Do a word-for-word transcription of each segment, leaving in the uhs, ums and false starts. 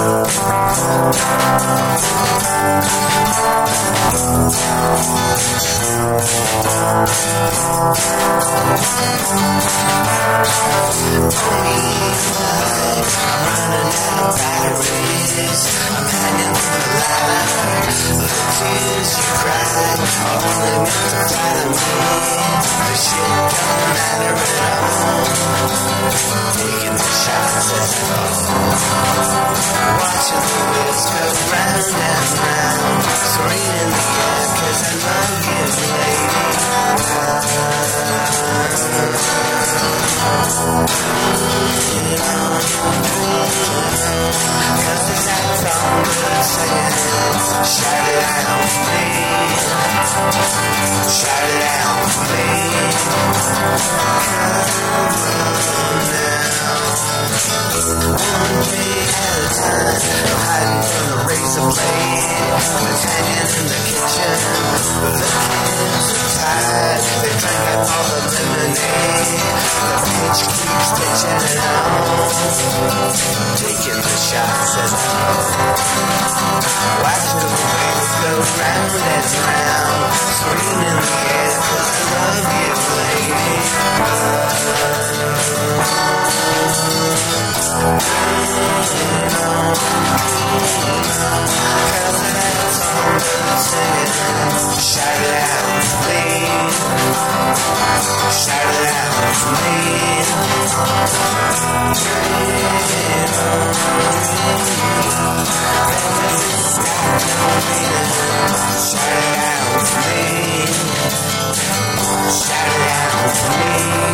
I'm hanging from the ladder. The tears you cried only meant to flatter me. The shit don't matter at all. Taking the shots at all. Watching the wheels go round and round. Serene in the air, cause I love you, lady. Cause it's that song good singing. Shout it out for me. Shout it out for me. Come on now. One day at a time. I'm hiding from the razor blade. It's hanging in the kitchen. The kids are tired. They drank up all the lemonade. The pitch keeps pitching it on. Taking the shots at all. Watching the waves go round and round. Screaming in the air cause I love you, lady. Cause that's all I'm singing. Shout it out for me. Shout it out for me. Shout it out for me. Shout it out for me.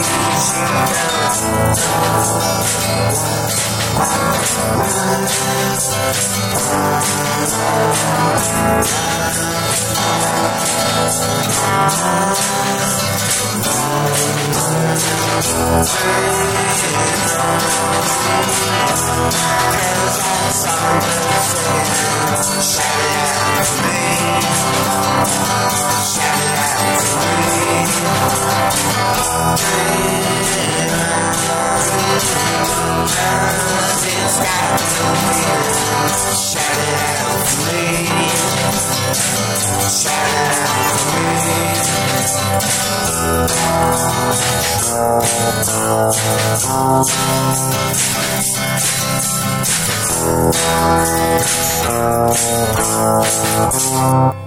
Shout it out for me.